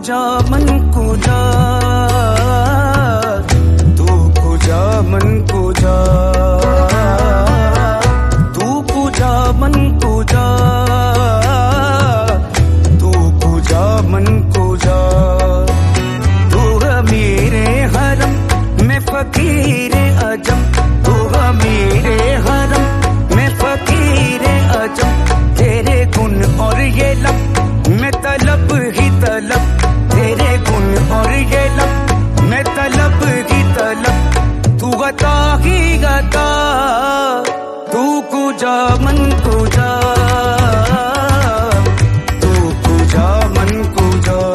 कुजा मन कुजा, तू कुजा मन कुजा, तू कुजा मन कुजा, तू कुजा मन कुजा। तू मेरे हरम में फकीर अजम, तू मेरे हरम में फकीर अजम। तेरे गुण और ये लब मैं तलब ही तलब, तेरे गुण और ये लब मैं तलब ही तलब। तू गता ही गता, तू कुजा मन